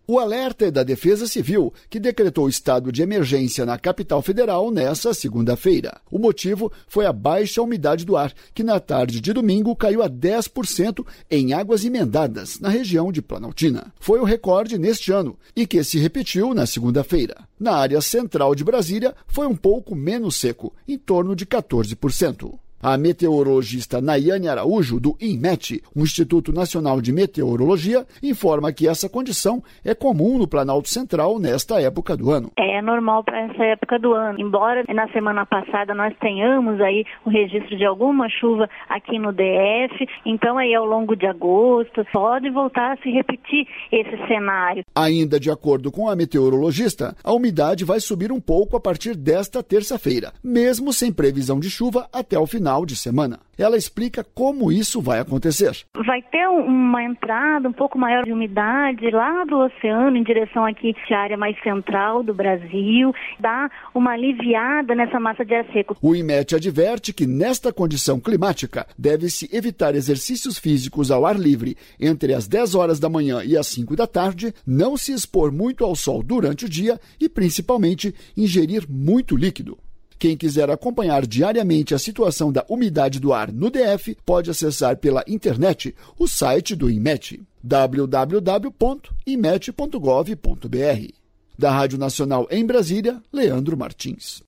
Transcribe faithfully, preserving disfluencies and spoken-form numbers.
O alerta é da Defesa Civil, que decretou estado de emergência na capital federal nesta segunda-feira. O motivo foi a baixa umidade do ar, que na tarde de domingo caiu a dez por cento em Águas Emendadas, na região de Planaltina. Foi o recorde neste ano e que se repetiu na segunda-feira. Na área central de Brasília, foi um pouco menos seco, em torno de quatorze por cento. A meteorologista Nayane Araújo, do INMET, o Instituto Nacional de Meteorologia, informa que essa condição é comum no Planalto Central nesta época do ano. É normal para essa época do ano. Embora na semana passada nós tenhamos aí o registro de alguma chuva aqui no D F, então aí ao longo de agosto pode voltar a se repetir esse cenário. Ainda de acordo com a meteorologista, a umidade vai subir um pouco a partir desta terça-feira, mesmo sem previsão de chuva até o final de semana. Ela explica como isso vai acontecer. Vai ter uma entrada um pouco maior de umidade lá do oceano em direção aqui à área mais central do Brasil, dá uma aliviada nessa massa de ar seco. O INMET adverte que nesta condição climática deve-se evitar exercícios físicos ao ar livre entre as dez horas da manhã e as cinco da tarde, não se expor muito ao sol durante o dia e principalmente ingerir muito líquido. Quem quiser acompanhar diariamente a situação da umidade do ar no D F pode acessar pela internet o site do INMET, w w w ponto inmet ponto gov ponto b r. Da Rádio Nacional em Brasília, Leandro Martins.